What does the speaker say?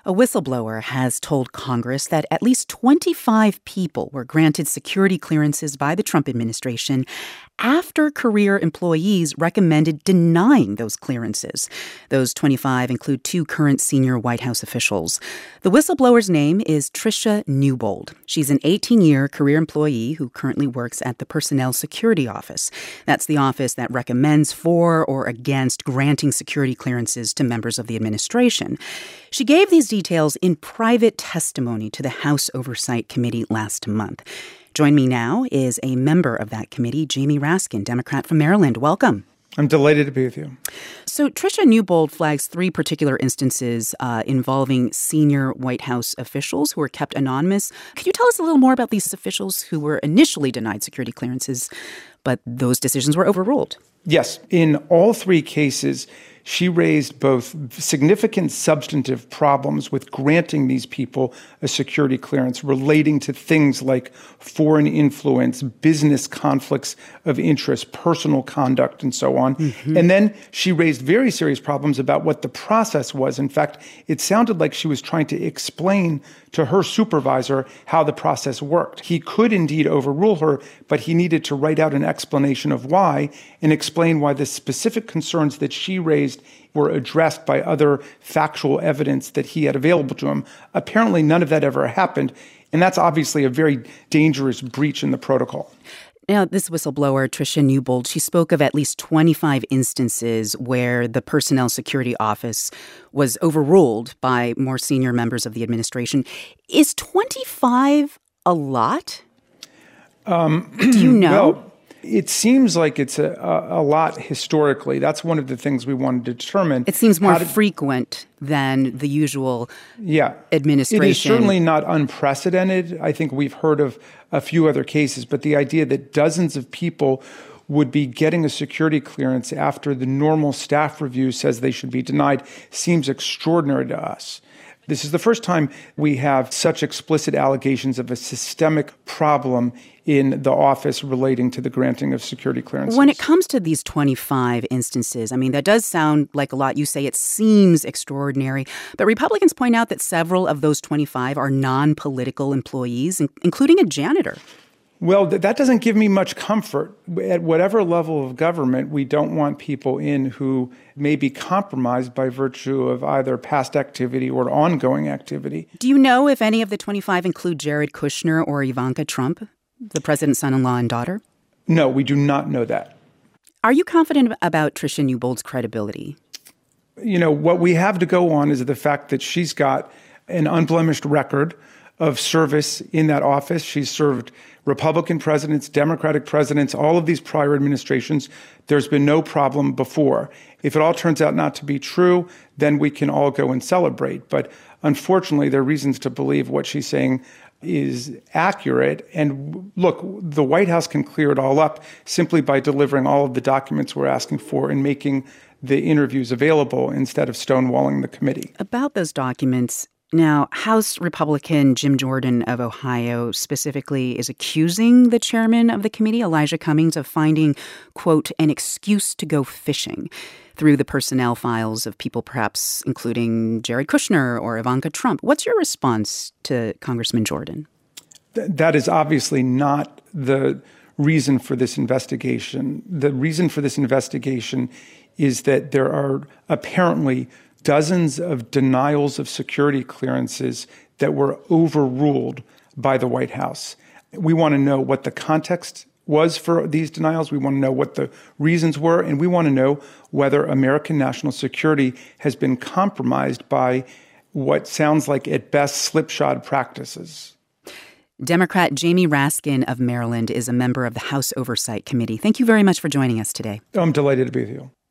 A whistleblower has told Congress that at least 25 people were granted security clearances by the Trump administration after career employees recommended denying those clearances. Those 25 include two current senior White House officials. The whistleblower's name is Tricia Newbold. She's an 18-year career employee who currently works at the Personnel Security Office. That's the office that recommends for or against granting security clearances to members of the administration. She gave these details in private testimony to the House Oversight Committee last month. Join me now is a member of that committee, Jamie Raskin, Democrat from Maryland. Welcome. I'm delighted to be with you. So Tricia Newbold flags three particular instances involving senior White House officials who were kept anonymous. Could you tell us a little more about these officials who were initially denied security clearances, but those decisions were overruled? Yes. In all three cases, she raised both significant substantive problems with granting these people a security clearance relating to things like foreign influence, business conflicts of interest, personal conduct, and so on. Mm-hmm. And then she raised very serious problems about what the process was. In fact, it sounded like she was trying to explain to her supervisor how the process worked. He could indeed overrule her, but he needed to write out an explanation of why and explain why the specific concerns that she raised were addressed by other factual evidence that he had available to him. Apparently, none of that ever happened, and that's obviously a very dangerous breach in the protocol. Now, this whistleblower, Tricia Newbold, she spoke of at least 25 instances where the Personnel Security Office was overruled by more senior members of the administration. Is 25 a lot? Do you know? Well, it seems like it's a lot historically. That's one of the things we wanted to determine. It seems more frequent than the usual administration. It is certainly not unprecedented. I think we've heard of a few other cases, but the idea that dozens of people would be getting a security clearance after the normal staff review says they should be denied seems extraordinary to us. This is the first time we have such explicit allegations of a systemic problem in the office relating to the granting of security clearances. When it comes to these 25 instances, I mean, that does sound like a lot. You say it seems extraordinary, but Republicans point out that several of those 25 are non-political employees, including a janitor. Well, that doesn't give me much comfort. At whatever level of government, we don't want people in who may be compromised by virtue of either past activity or ongoing activity. Do you know if any of the 25 include Jared Kushner or Ivanka Trump, the president's son-in-law and daughter? No, we do not know that. Are you confident about Tricia Newbold's credibility? You know, what we have to go on is the fact that she's got an unblemished record of service in that office. She's served Republican presidents, Democratic presidents, all of these prior administrations. There's been no problem before. If it all turns out not to be true, then we can all go and celebrate. But unfortunately, there are reasons to believe what she's saying is accurate. And look, the White House can clear it all up simply by delivering all of the documents we're asking for and making the interviews available instead of stonewalling the committee. About those documents, now, House Republican Jim Jordan of Ohio specifically is accusing the chairman of the committee, Elijah Cummings, of finding, quote, an excuse to go fishing through the personnel files of people perhaps including Jared Kushner or Ivanka Trump. What's your response to Congressman Jordan? That is obviously not the reason for this investigation. The reason for this investigation is that there are apparently dozens of denials of security clearances that were overruled by the White House. We want to know what the context was for these denials. We want to know what the reasons were, and we want to know whether American national security has been compromised by what sounds like, at best, slipshod practices. Democrat Jamie Raskin of Maryland is a member of the House Oversight Committee. Thank you very much for joining us today. I'm delighted to be with you.